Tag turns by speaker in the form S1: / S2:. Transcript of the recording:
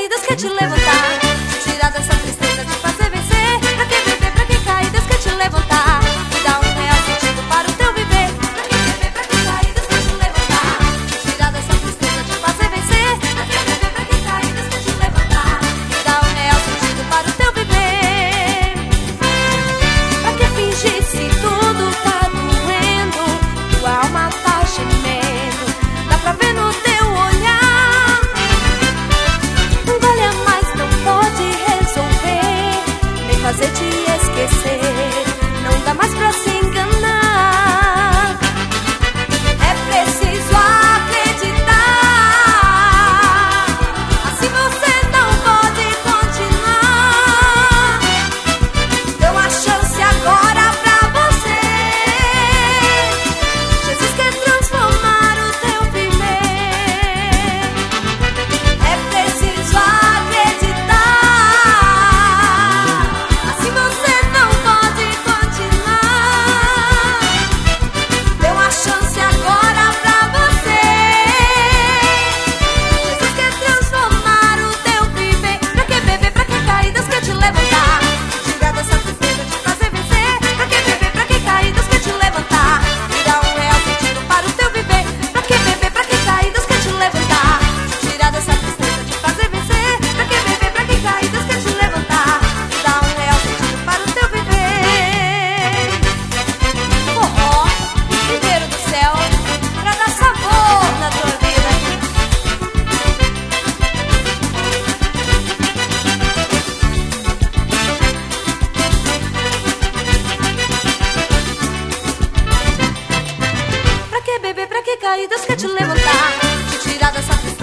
S1: cair, Deus quer te levantar, te tirar dessa tristeza, te fazer vencer. Pra que beber, pra que cair, Deus quer te levantar, te dar um real sentido para o teu viver. Pra que beber, pra que cair, Deus quer te levantar, te tirar dessa tristeza, te fazer vencer. Pra que beber, pra que cair, Deus quer te levantar, te dar um real sentido para o teu viver. Pra que fingir se tudo tá doendo, tua alma tá gemendo, dá pra ver no teu olhar. Vale mais, não pode resolver, nem fazer te esquecer, não dá mais pra se enganar. É preciso acreditar, assim você não pode continuar. Deu uma chance agora pra você, Jesus quer transformar o teu viver. É preciso acreditar, assim você não pode continuar. Deu uma chance agora pra você, Jesus quer transformar o teu viver. Pra que beber, pra que cair, Deus quer te levantar, te tirar dessa tristeza, te fazer vencer. Pra que beber, pra que cair, Deus quer te levantar, te dar um real sentido para o teu viver. Pra que beber, pra que cair, Deus quer te levantar, te tirar dessa tristeza, te fazer vencer. Pra que beber, pra que cair, Deus quer te levantar, te dar um real sentido para o teu viver. Forró, primeiro do céu, pra dar sabor na tua vida. Pra que beber, pra que cair, Deus quer te levantar, te tirar dessa tristeza,